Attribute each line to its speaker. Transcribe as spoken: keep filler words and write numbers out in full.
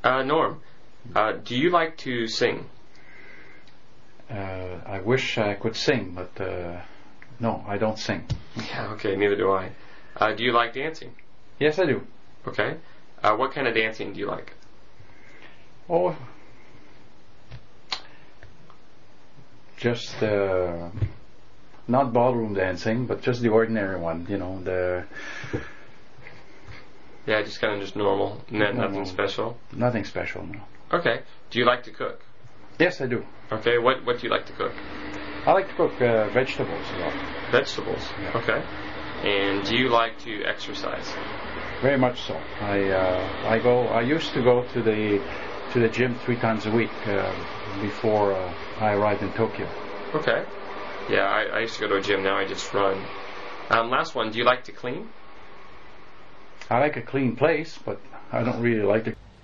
Speaker 1: Uh, Norm, uh, do you like to sing?
Speaker 2: Uh, I wish I could sing, but uh, no, I don't sing.
Speaker 1: Yeah, okay, neither do I. Uh, do you like dancing?
Speaker 2: Yes, I do.
Speaker 1: Okay. Uh, what kind of dancing do you like?
Speaker 2: Oh, just uh, not ballroom dancing, but just the ordinary one. You know, the
Speaker 1: Yeah, just kind of just normal, N-
Speaker 2: normal.
Speaker 1: nothing special.
Speaker 2: Nothing special, no.
Speaker 1: Okay. Do you like to cook?
Speaker 2: Yes, I do.
Speaker 1: Okay. What What do you like to cook?
Speaker 2: I like to cook uh, vegetables a lot.
Speaker 1: Vegetables.
Speaker 2: Yeah.
Speaker 1: Okay. And do you like to exercise?
Speaker 2: Very much so. I uh, I go. I used to go to the to the gym three times a week uh, before uh, I arrived in Tokyo.
Speaker 1: Okay. Yeah, I, I used to go to a gym. Now I just run. Um, last one. Do you like to clean?
Speaker 2: I like a clean place, but I don't really like to